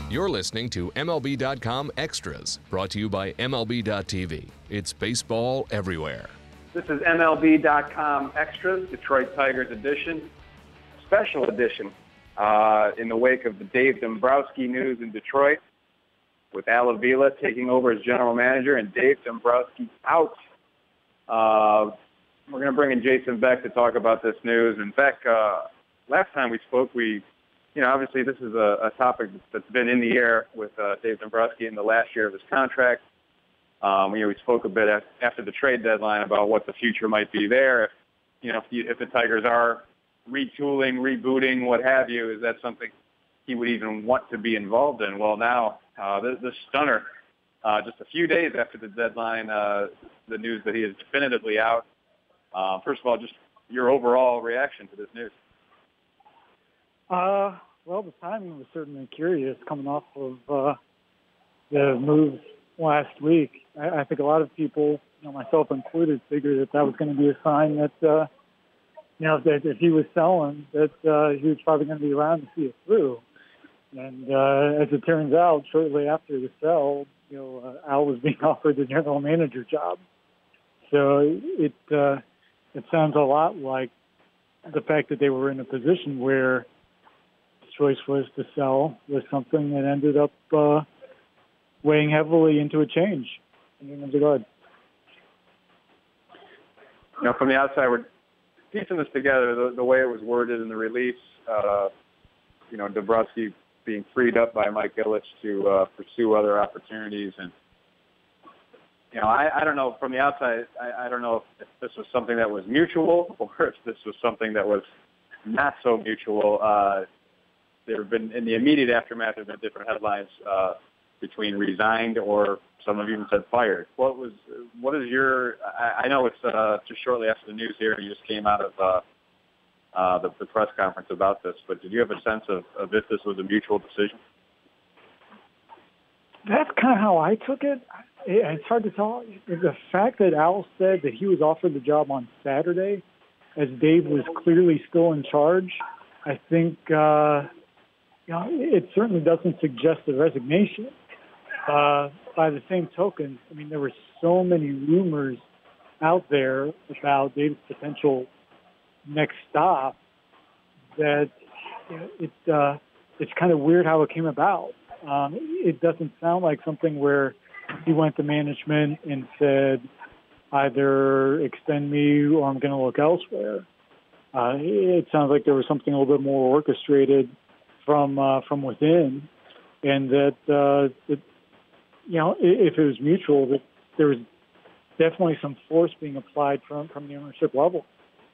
You're listening to MLB.com Extras, brought to you by MLB.tv. It's baseball everywhere. This is MLB.com Extras, Detroit Tigers edition, special edition, in the wake of the Dave Dombrowski news in Detroit, with Al Avila taking over as general manager and Dave Dombrowski out. We're going to bring in Jason Beck to talk about this news. In fact, last time we spoke, obviously this is a topic that's been in the air with Dave Dombrowski in the last year of his contract. We spoke a bit after the trade deadline about what the future might be there. If the Tigers are retooling, rebooting, what have you, is that something he would even want to be involved in? Well, now this stunner, just a few days after the deadline, the news that he is definitively out. First of all, just your overall reaction to this news. Well, the timing was certainly curious coming off of the moves last week. I think a lot of people, myself included, figured that was going to be a sign that, that if he was selling, that he was probably going to be around to see it through. And as it turns out, shortly after the sell, Al was being offered the general manager job. So it sounds a lot like the fact that they were in a position where choice was to sell was something that ended up weighing heavily into a change in the regard. From the outside, we're piecing this together. The way it was worded in the release, Dombrowski being freed up by Mike Ilitch to pursue other opportunities, and I don't know from the outside. I don't know if this was something that was mutual or if this was something that was not so mutual. There have been, in the immediate aftermath, there have been different headlines between resigned or some have even said fired. What is your? I know it's just shortly after the news here. You just came out of the press conference about this, but did you have a sense of if this was a mutual decision? That's kind of how I took it. It's hard to tell. The fact that Al said that he was offered the job on Saturday, as Dave was clearly still in charge, I think. It certainly doesn't suggest a resignation. By the same token, there were so many rumors out there about Dave's potential next stop that it's kind of weird how it came about. It doesn't sound like something where he went to management and said, either extend me or I'm going to look elsewhere. It sounds like there was something a little bit more orchestrated from within, and that if it was mutual, that there was definitely some force being applied from the ownership level.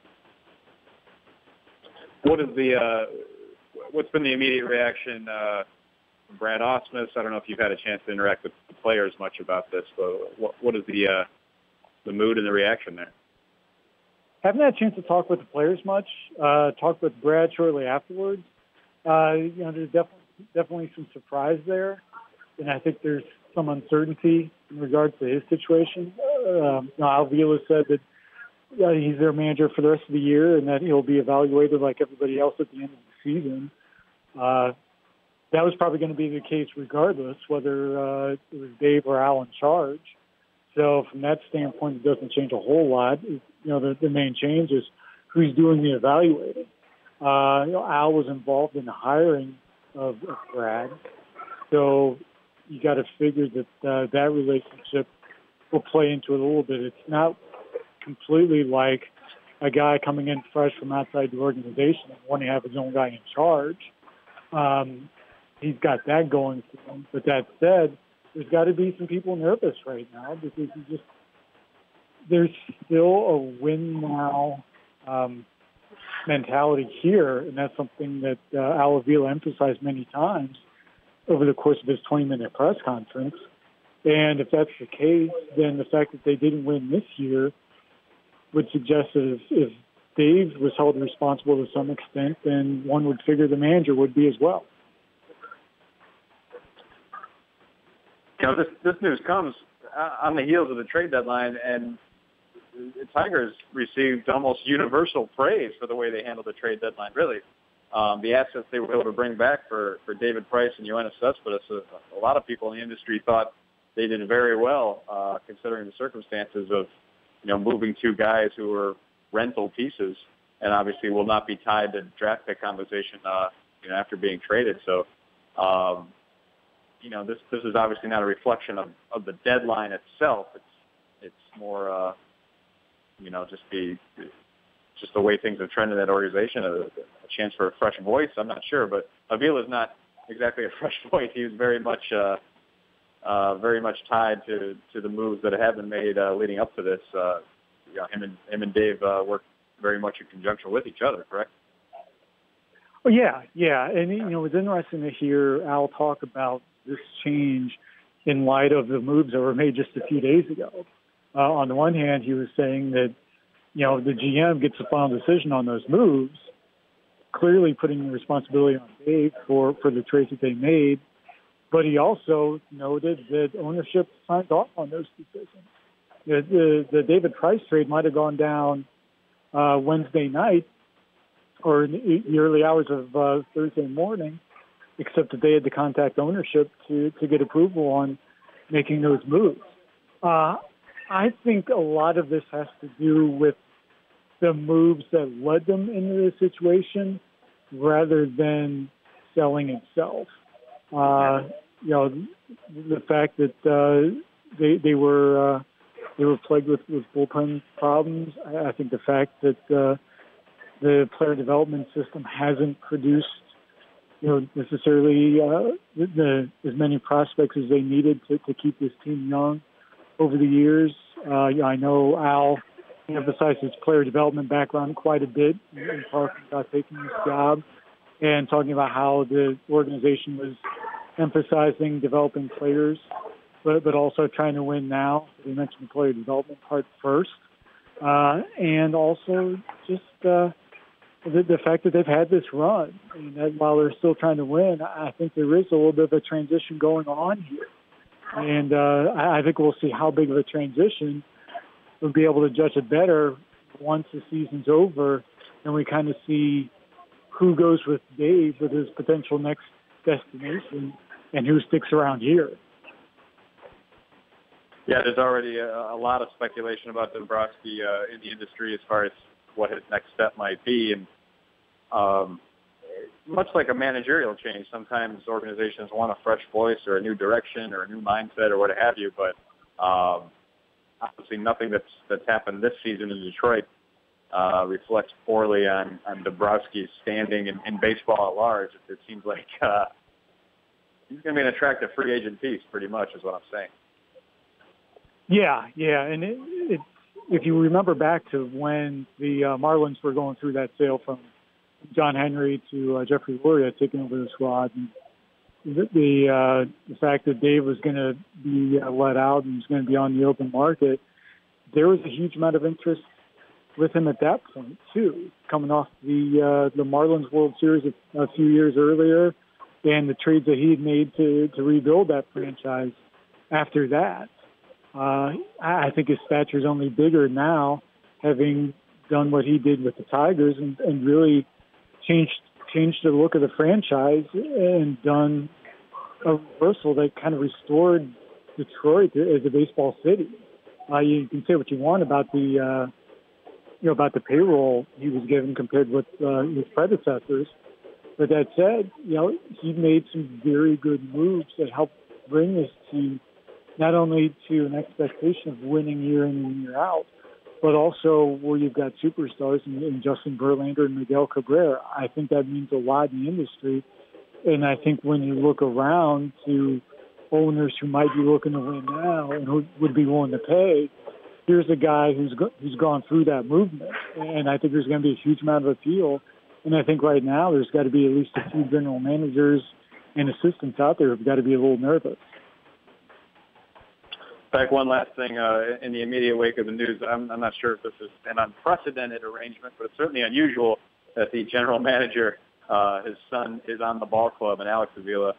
What's been the immediate reaction from Brad Ausmus? I don't know if you've had a chance to interact with the players much about this, but what is the mood and the reaction there? Haven't had a chance to talk with the players much. Talked with Brad shortly afterwards. There's definitely some surprise there, and I think there's some uncertainty in regards to his situation. Al Avila said that he's their manager for the rest of the year and that he'll be evaluated like everybody else at the end of the season. That was probably going to be the case regardless, whether it was Dave or Al in charge. So from that standpoint, it doesn't change a whole lot. The main change is who's doing the evaluating. Al was involved in the hiring of Brad, so you got to figure that that relationship will play into it a little bit. It's not completely like a guy coming in fresh from outside the organization and wanting to have his own guy in charge. He's got that going for him. But that said, there's got to be some people nervous right now because there's still a win now mentality here, and that's something that Al Avila emphasized many times over the course of his 20-minute press conference. And if that's the case, then the fact that they didn't win this year would suggest that if Dave was held responsible to some extent, then one would figure the manager would be as well. This news comes on the heels of the trade deadline, and the Tigers received almost universal praise for the way they handled the trade deadline. Really, the assets they were able to bring back for David Price and Yoenis Cespedes. A lot of people in the industry thought they did very well, considering the circumstances of, moving two guys who were rental pieces and obviously will not be tied to draft pick conversation, after being traded. So, this is obviously not a reflection of the deadline itself. It's more, just the way things have trended in that organization, a chance for a fresh voice. I'm not sure, but Avila is not exactly a fresh voice. He was very much tied to the moves that have been made leading up to this. Him and Dave work very much in conjunction with each other, correct? Well, yeah. And, it was interesting to hear Al talk about this change in light of the moves that were made just a few days ago. On the one hand, he was saying that, the GM gets the final decision on those moves, clearly putting the responsibility on Dave for the trades that they made. But he also noted that ownership signed off on those decisions. The David Price trade might have gone down Wednesday night or in the early hours of Thursday morning, except that they had to contact ownership to get approval on making those moves. I think a lot of this has to do with the moves that led them into this situation rather than selling itself. The fact that they were plagued with bullpen problems. I think the fact that the player development system hasn't produced, necessarily as many prospects as they needed to keep this team young over the years. I know Al emphasized his player development background quite a bit in talking about taking this job and talking about how the organization was emphasizing developing players, but also trying to win now. We mentioned the player development part first. And also just the fact that they've had this run. That while they're still trying to win, I think there is a little bit of a transition going on here. And I think we'll see how big of a transition. We'll be able to judge it better once the season's over and we kind of see who goes with Dave with his potential next destination and who sticks around here. Yeah, there's already a lot of speculation about Dombrowski in the industry as far as what his next step might be. And much like a managerial change, sometimes organizations want a fresh voice or a new direction or a new mindset or what have you. But obviously nothing that's happened this season in Detroit reflects poorly on Dombrowski's standing in baseball at large. It seems like he's going to be an attractive free agent piece, pretty much, is what I'm saying. Yeah, and if you remember back to when the Marlins were going through that sale from John Henry to Jeffrey Loria taking over the squad, and the fact that Dave was going to be let out and was going to be on the open market, there was a huge amount of interest with him at that point too, coming off the Marlins World Series a few years earlier, and the trades that he had made to rebuild that franchise after that. I think his stature is only bigger now, having done what he did with the Tigers and really changed the look of the franchise and done a reversal that kind of restored Detroit as a baseball city. You can say what you want about the payroll he was given compared with his predecessors, but that said, he made some very good moves that helped bring this team not only to an expectation of winning year in and year out, but also where you've got superstars in Justin Verlander and Miguel Cabrera. I think that means a lot in the industry. And I think when you look around to owners who might be looking to win now and who would be willing to pay, here's a guy who's gone through that movement. And I think there's going to be a huge amount of appeal. And I think right now there's got to be at least a few general managers and assistants out there who've got to be a little nervous. In fact, one last thing in the immediate wake of the news, I'm not sure if this is an unprecedented arrangement, but it's certainly unusual that the general manager, his son, is on the ball club, and Alex Avila.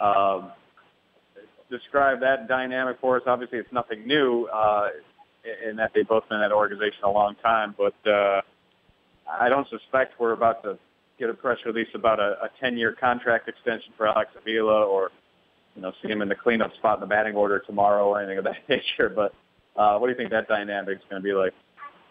Describe that dynamic for us. Obviously, it's nothing new in that they've both been in that organization a long time, but I don't suspect we're about to get a press release about a 10-year contract extension for Alex Avila, or see him in the cleanup spot in the batting order tomorrow or anything of that nature. But what do you think that dynamic's going to be like?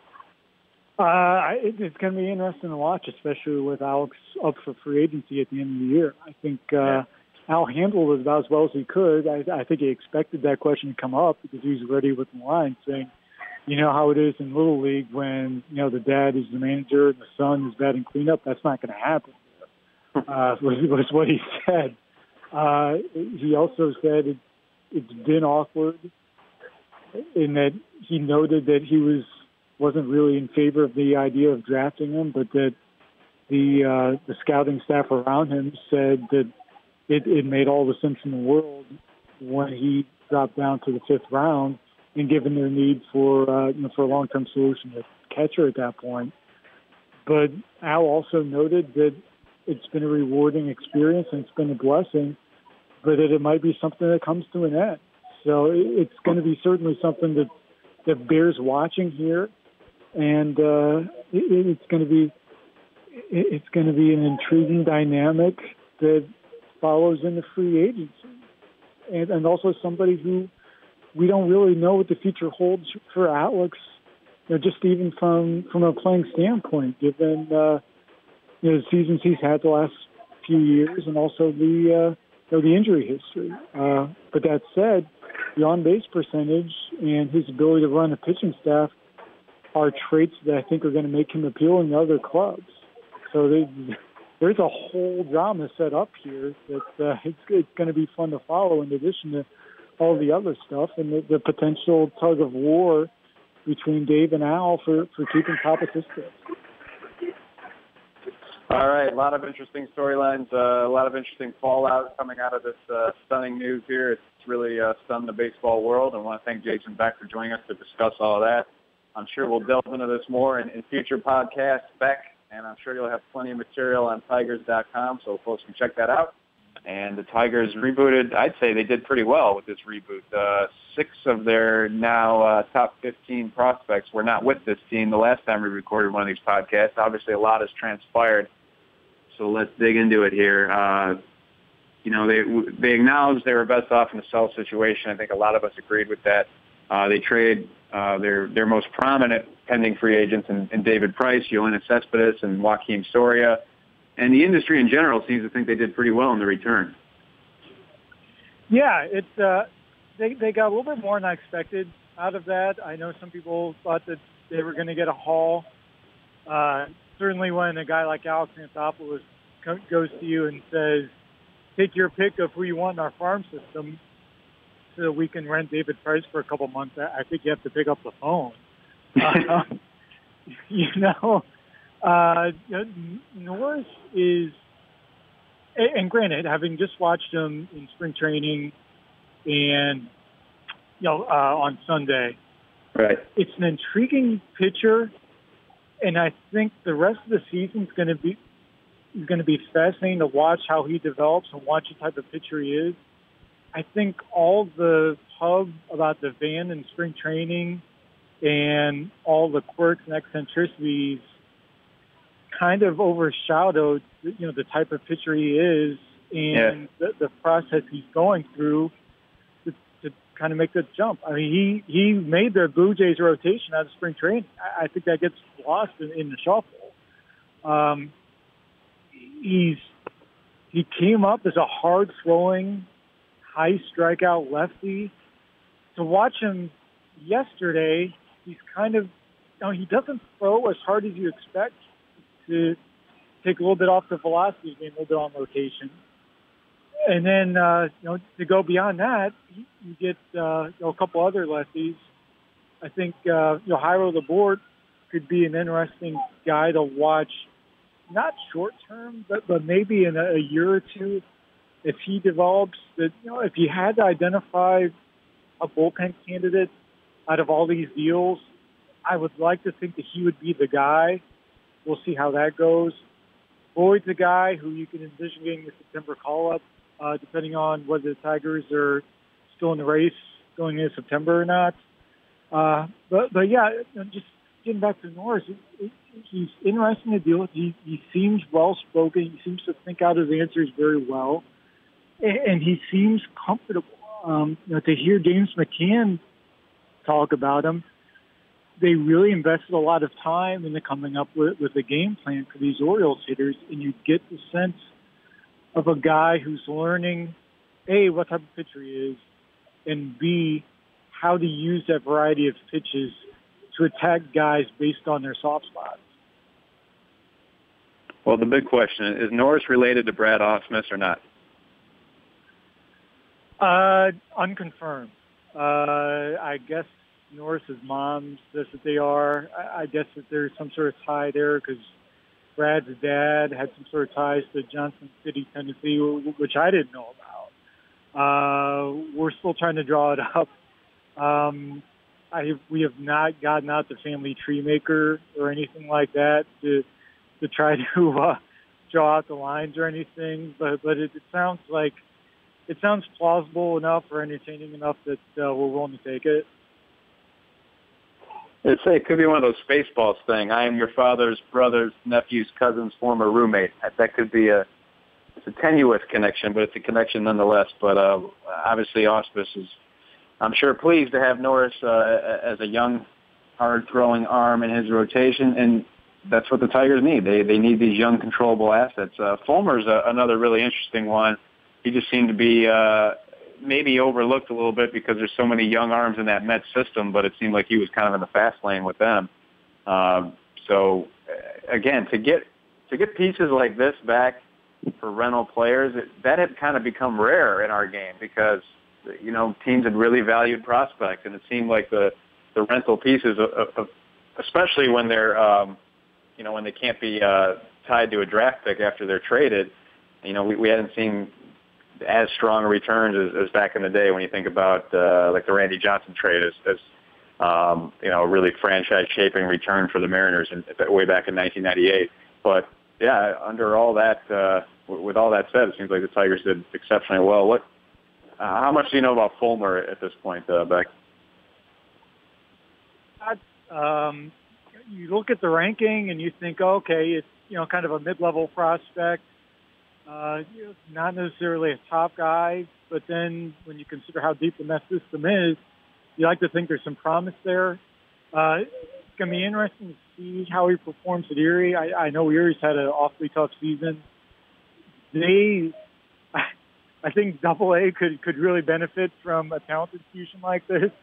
It's going to be interesting to watch, especially with Alex up for free agency at the end of the year. I think Al handled it about as well as he could. I think he expected that question to come up because he was ready with the line saying, you know how it is in Little League when, the dad is the manager and the son is batting cleanup. That's not going to happen, was what he said. He also said it's been awkward in that he noted that he wasn't really in favor of the idea of drafting him, but that the scouting staff around him said that it made all the sense in the world when he dropped down to the 5th round, and given their need for a long-term solution at catcher at that point. But Al also noted that it's been a rewarding experience and it's been a blessing, but that it might be something that comes to an end. So it's going to be certainly something that bears watching here. And it's going to be an intriguing dynamic that follows into free agency, and also somebody who we don't really know what the future holds for Alex. Just even from a playing standpoint, given the seasons he's had the last few years, and also the injury history. But that said, the on-base percentage and his ability to run a pitching staff are traits that I think are going to make him appealing to other clubs. So there's a whole drama set up here that it's going to be fun to follow, in addition to all the other stuff and the potential tug of war between Dave and Al for keeping top assistants. All right, a lot of interesting storylines, a lot of interesting fallout coming out of this stunning news here. It's really stunned the baseball world. I want to thank Jason Beck for joining us to discuss all of that. I'm sure we'll delve into this more in future podcasts, Beck, and I'm sure you'll have plenty of material on Tigers.com, so folks can check that out. And the Tigers rebooted. I'd say they did pretty well with this reboot. 6 of their now top 15 prospects were not with this team the last time we recorded one of these podcasts. Obviously, a lot has transpired, so let's dig into it here. They acknowledged they were best off in the sell situation. I think a lot of us agreed with that. They trade their most prominent pending free agents in David Price, Yoenis Cespedes, and Joakim Soria. And the industry in general seems to think they did pretty well in the return. Yeah, they got a little bit more than I expected out of that. I know some people thought that they were going to get a haul. Certainly when a guy like Alex Anthopoulos goes to you and says, take your pick of who you want in our farm system so that we can rent David Price for a couple months, I think you have to pick up the phone. Norris is, and granted, having just watched him in spring training and, on Sunday, right, it's an intriguing pitcher, and I think the rest of the season is going to be fascinating to watch how he develops and watch the type of pitcher he is. I think all the hub about the van in spring training and all the quirks and eccentricities kind of overshadowed, the type of pitcher he is and the process he's going through to kind of make the jump. I mean, he made the Blue Jays rotation out of spring training. I think that gets lost in the shuffle. He came up as a hard-throwing, high strikeout lefty. To watch him yesterday, he's kind of, he doesn't throw as hard as you expect, to take a little bit off the velocity game, a little bit on rotation. And then, to go beyond that, you get a couple other lefties. I think, Jairo Laborde could be an interesting guy to watch, not short term, but maybe in a year or two, if he develops that, if you had to identify a bullpen candidate out of all these deals, I would like to think that he would be the guy. We'll see how that goes. Boyd's a guy who you can envision getting the September call-up, depending on whether the Tigers are still in the race going into September or not. But yeah, just getting back to Norris, he's interesting to deal with. He seems well-spoken. He seems to think out his answers very well. And he seems comfortable. To hear James McCann talk about him, they really invested a lot of time into coming up with a game plan for these Orioles hitters, and you get the sense of a guy who's learning, A, what type of pitcher he is, and B, how to use that variety of pitches to attack guys based on their soft spots. Well, the big question is Norris related to Brad Ausmus or not? Unconfirmed. I guess Norris's mom says that they are. I guess that there's some sort of tie there because Brad's dad had some sort of ties to Johnson City, Tennessee, which I didn't know about. We're still trying to draw it up. We have not gotten out the family tree maker or anything like that to try to draw out the lines or anything, but it sounds like it sounds plausible enough or entertaining enough that we're willing to take it. It could be one of those Spaceballs thing. I am your father's brother's nephew's cousin's former roommate. That could be it's a tenuous connection, but it's a connection nonetheless. But obviously, Ausmus is, I'm sure, pleased to have Norris as a young, hard-throwing arm in his rotation, and that's what the Tigers need. They need these young, controllable assets. Fulmer's another really interesting one. He just seemed to be maybe overlooked a little bit because there's so many young arms in that Mets system, but it seemed like he was kind of in the fast lane with them. So, again, to get pieces like this back for rental players, that had kind of become rare in our game because, teams had really valued prospects, and it seemed like the rental pieces, especially when they're, when they can't be tied to a draft pick after they're traded, we hadn't seen as strong returns as back in the day when you think about like the Randy Johnson trade as really franchise-shaping return for the Mariners way back in 1998. But, yeah, under all that, with all that said, it seems like the Tigers did exceptionally well. How much do you know about Fulmer at this point, Beck? You look at the ranking and you think, okay, it's kind of a mid-level prospect, not necessarily a top guy. But then when you consider how deep the Mets system is, you like to think there's some promise there. It's going to be interesting to see how he performs at Erie. I know Erie's had an awfully tough season. I think Double-A could really benefit from a talented fusion like this.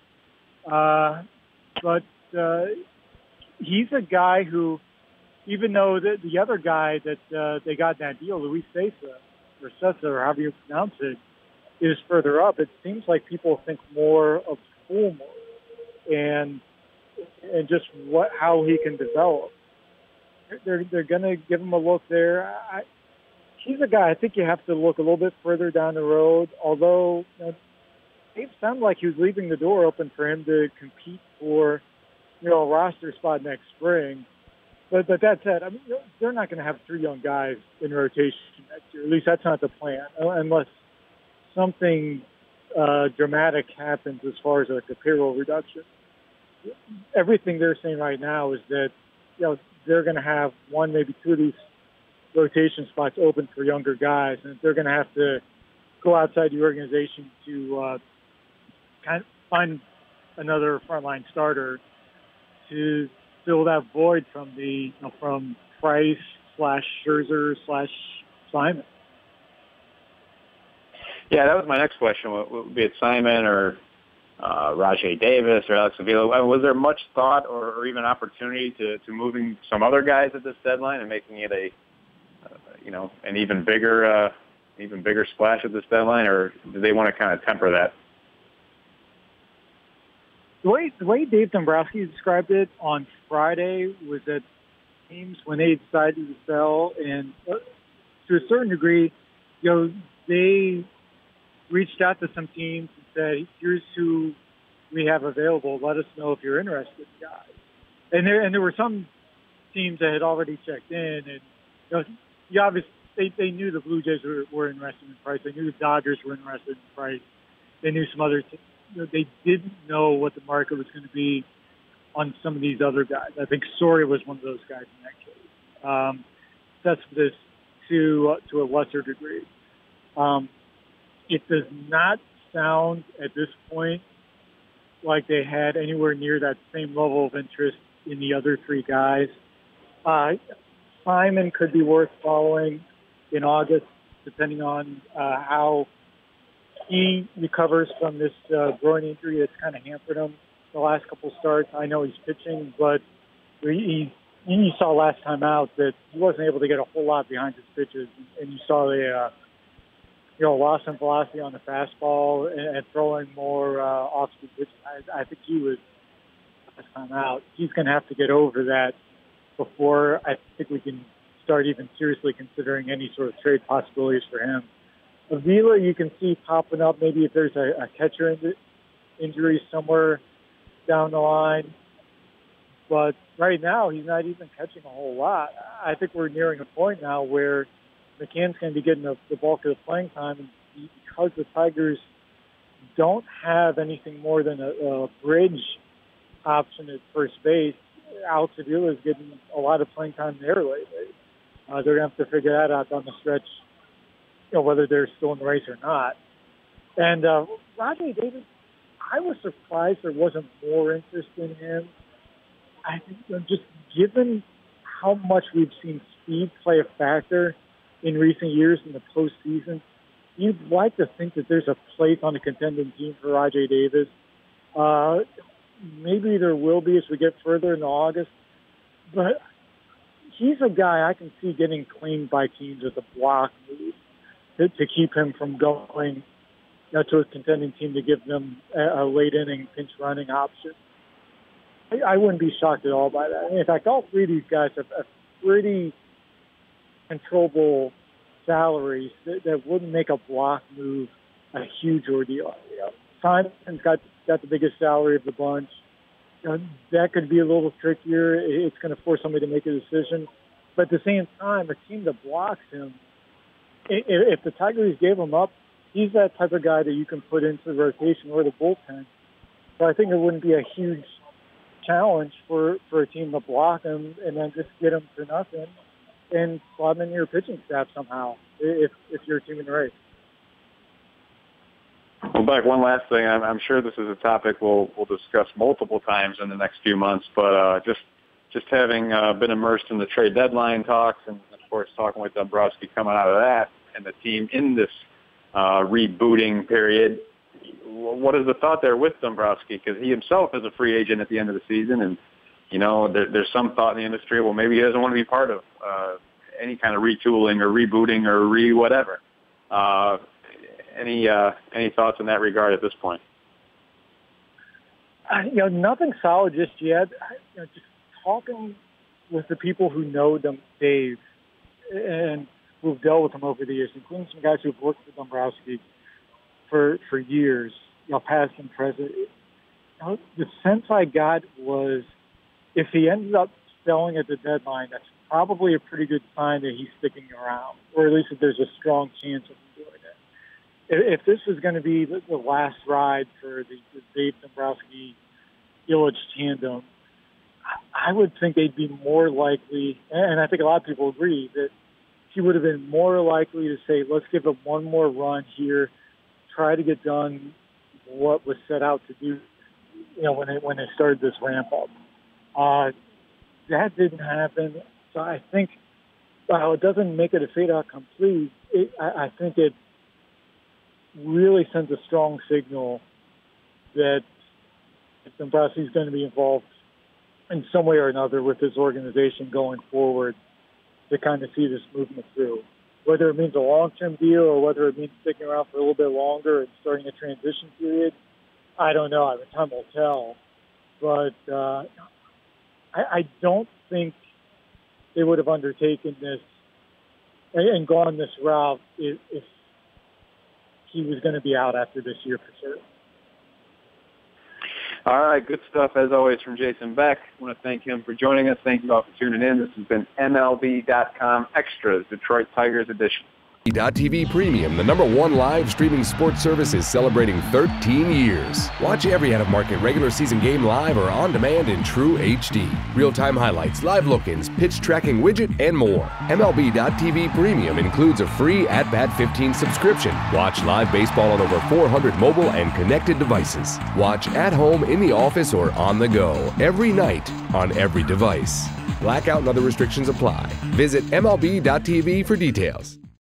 But he's a guy who, even though the other guy that they got in that deal, Luis Cessa, or however you pronounce it, is further up, it seems like people think more of Fulmer and just how he can develop. They're going to give him a look there. He's a guy I think you have to look a little bit further down the road, although it sounded like he was leaving the door open for him to compete for a roster spot next spring. But that said, they're not going to have three young guys in rotation next year. At least that's not the plan, unless something dramatic happens as far as like a payroll reduction. Everything they're saying right now is that they're going to have one, maybe two of these rotation spots open for younger guys, and they're going to have to go outside the organization to kind of find another frontline starter to fill that void from from Price /Scherzer /Simon. Yeah, that was my next question. Would be it Simon or Rajay Davis or Alex Avila? Was there much thought or even opportunity to moving some other guys at this deadline and making it an even bigger splash at this deadline, or do they want to kind of temper that? The way Dave Dombrowski described it on Friday was that teams, when they decided to sell, and to a certain degree, they reached out to some teams and said, "Here's who we have available. Let us know if you're interested, guys." And there were some teams that had already checked in, and obviously they knew the Blue Jays were interested in Price. They knew the Dodgers were interested in Price. They knew some other teams. They didn't know what the market was going to be on some of these other guys. I think Soria was one of those guys in that case. Cespedes to a lesser degree. It does not sound at this point like they had anywhere near that same level of interest in the other three guys. Simon could be worth following in August, depending on how he recovers from this groin injury that's kind of hampered him the last couple starts. I know he's pitching, but you saw last time out that he wasn't able to get a whole lot behind his pitches, and you saw the loss in velocity on the fastball and throwing more off-speed pitches. I think he was last time out. He's going to have to get over that before I think we can start even seriously considering any sort of trade possibilities for him. Avila, you can see popping up maybe if there's a catcher injury somewhere down the line. But right now, he's not even catching a whole lot. I think we're nearing a point now where McCann's going to be getting the bulk of the playing time. And because the Tigers don't have anything more than a bridge option at first base, Alex Avila is getting a lot of playing time there lately. They're going to have to figure that out down the stretch, whether they're still in the race or not. And Rajai Davis, I was surprised there wasn't more interest in him. I think just given how much we've seen speed play a factor in recent years in the postseason, you'd like to think that there's a place on a contending team for Rajai Davis. Maybe there will be as we get further into August, but he's a guy I can see getting claimed by teams as a block move to keep him from going to a contending team to give them a late inning pinch running option. I wouldn't be shocked at all by that. In fact, all three of these guys have pretty controllable salaries that wouldn't make a block move a huge ordeal. Simon's got the biggest salary of the bunch. That could be a little trickier. It's going to force somebody to make a decision. But at the same time, a team that blocks him, if the Tigers gave him up, he's that type of guy that you can put into the rotation or the bullpen. So I think it wouldn't be a huge challenge for a team to block him and then just get him for nothing and slot him in your pitching staff somehow if you're a team in the race. Well, Beck, one last thing. I'm sure this is a topic we'll discuss multiple times in the next few months, but just having been immersed in the trade deadline talks and, of course, talking with Dombrowski coming out of that and the team in this rebooting period, what is the thought there with Dombrowski? Because he himself is a free agent at the end of the season, and, there's some thought in the industry, well, maybe he doesn't want to be part of any kind of retooling or rebooting or whatever. Any thoughts in that regard at this point? Nothing solid just yet. Just talking with the people who know Dave and who've dealt with him over the years, including some guys who've worked with Dombrowski for years, past and present. The sense I got was if he ended up selling at the deadline, that's probably a pretty good sign that he's sticking around, or at least that there's a strong chance of him doing it. If this was going to be the last ride for the Dave Dombrowski-Ilitch tandem, I would think they'd be more likely, and I think a lot of people agree, that he would have been more likely to say, let's give him one more run here, try to get done what was set out to do, when they started this ramp up. That didn't happen. So I think, while it doesn't make it a fait accompli, I think it really sends a strong signal that Dombrowski's going to be involved in some way or another with this organization going forward to kind of see this movement through. Whether it means a long-term deal or whether it means sticking around for a little bit longer and starting a transition period, I don't know. I mean, time will tell. But I don't think they would have undertaken this and gone this route if he was going to be out after this year for sure. All right, good stuff as always from Jason Beck. I want to thank him for joining us. Thank you all for tuning in. This has been MLB.com Extras, Detroit Tigers edition. MLB.TV Premium, the #1 live streaming sports service, is celebrating 13 years. Watch every out-of-market regular season game live or on demand in true HD. Real-time highlights, live look-ins, pitch tracking widget, and more. MLB.TV Premium includes a free At-Bat 15 subscription. Watch live baseball on over 400 mobile and connected devices. Watch at home, in the office, or on the go, every night, on every device. Blackout and other restrictions apply. Visit MLB.TV for details.